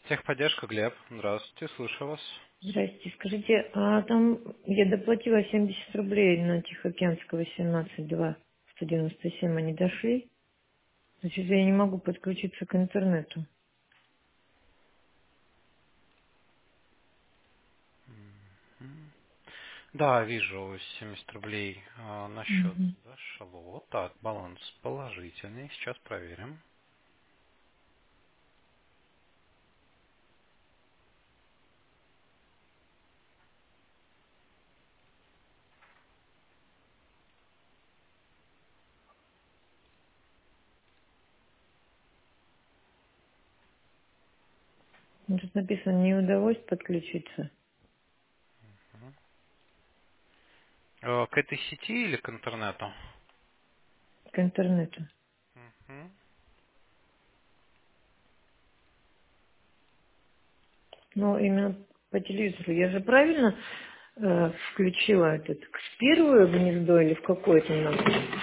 Техподдержка, Глеб. Здравствуйте, слушаю вас. Здрасте. Скажите, а там я доплатила 70 рублей на Тихоокеанского 17-2, 197, они дошли? Значит, я не могу подключиться к интернету. М. Да, вижу, 70 рублей на счет Мгм. зашло. Так, баланс положительный. Сейчас проверим. Ну, тут написано, не удалось подключиться Мгм. К этой сети или к интернету? к интернету. Мгм. Но именно по телевизору. Я же правильно включила этот, в первое гнездо или в какое-то надо?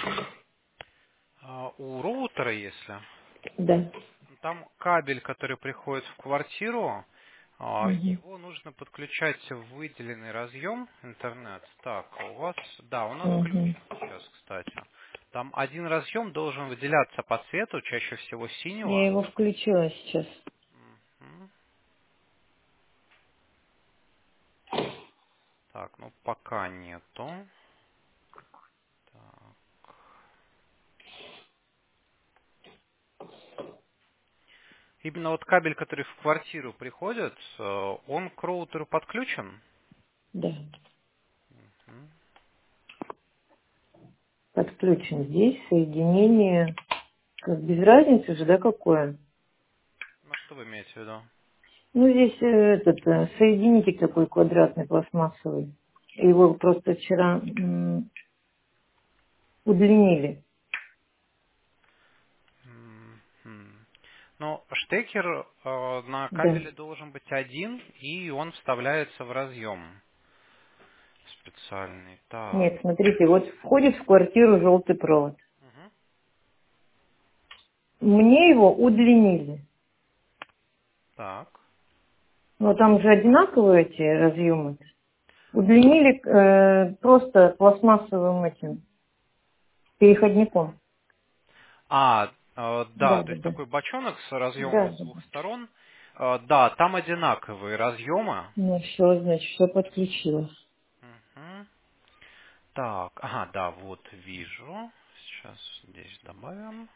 У роутера, если, Да. там кабель, который приходит в квартиру, Угу. его нужно подключать в выделенный разъем интернет. Так, а у вас, да, у нас Угу. включен сейчас, кстати. Там один разъем должен выделяться по цвету, чаще всего Я синего. его включила сейчас. Мгм. Так, ну пока нету. Так. Именно вот кабель, который в квартиру приходит, он к роутеру подключен? Да. Мгм. Подключен здесь соединение. Как без разницы же, да, какое? Ну что вы имеете в виду? Ну, здесь этот соединитель такой квадратный, пластмассовый. Его просто вчера удлинили. Мгм. Ну, штекер на Да. кабеле должен быть один, и он вставляется в разъем специальный. Так. Нет, смотрите, вот входит в квартиру желтый провод. Мгм. Мне его удлинили. Так. Но там же одинаковые эти разъемы. Удлинили просто пластмассовым этим переходником. Да, Да, то да, есть да. такой бочонок с разъемом Да, с да, двух да. сторон. Да, там одинаковые разъемы. Ну все, значит, все подключила. Мгм. Так, ага, да, вот вижу. Сейчас здесь добавим.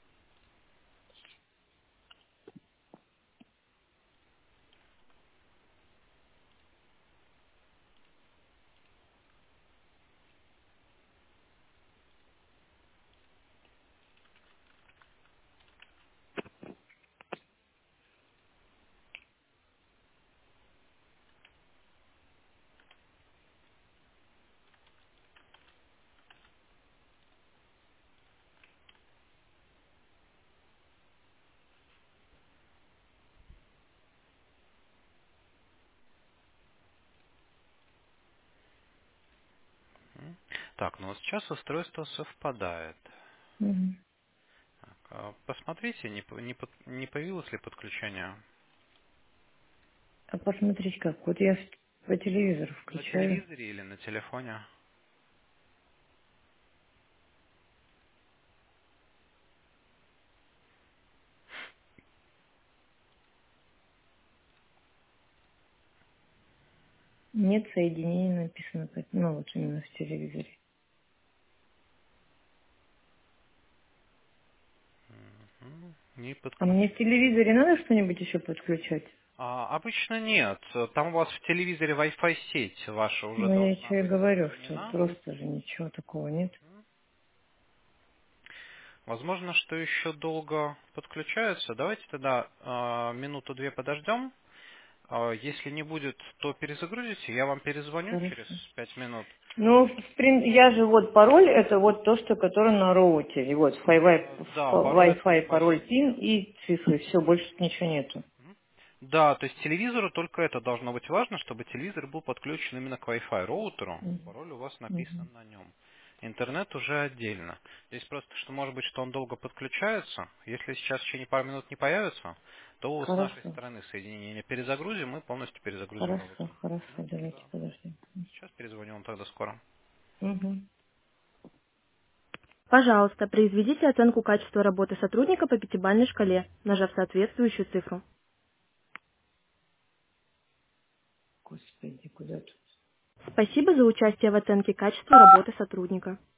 Мгм. Так, ну вот сейчас устройство совпадает. Мгм. Так, посмотрите, не появилось ли подключение А посмотреть как? Вот я по телевизору на включаю. телевизоре или на телефоне. Нет соединения написано, ну вот именно в телевизоре. Мгм. Не А мне в подключен. телевизоре надо что-нибудь еще подключать? Обычно нет. Там у вас в телевизоре Wi-Fi сеть ваша уже Ну, я должна что и быть говорю, что соединена. просто же ничего такого нет. Мгм. Возможно, что еще долго подключается. Давайте тогда минуту-две подождем. Если не будет, то перезагрузите. Я вам перезвоню через Хорошо. 5 минут. Ну, я же вот пароль, это вот то, что который на роутере. Вот Да, пароль от Wi-Fi, Wi-Fi пароль сети. PIN и цифры. Все, больше ничего нету. Мгм. Да, то есть телевизору только это должно быть важно, чтобы телевизор был подключен именно к Wi-Fi роутеру. Мгм. Пароль у вас Мгм. написан на нем. Интернет уже отдельно. Здесь просто, что может быть, что он долго подключается. Если сейчас в течение пару минут не появится, то с нашей Хорошо. стороны соединение не перезагрузим, мы полностью перезагрузим Хорошо, роутер. хорошо, давайте Да. подождем. Сейчас перезвоню вам тогда скоро. Угу. Пожалуйста, произведите оценку качества работы сотрудника по пятибалльной шкале, нажав соответствующую цифру. Господи, куда тут? Спасибо за участие в оценке качества работы сотрудника.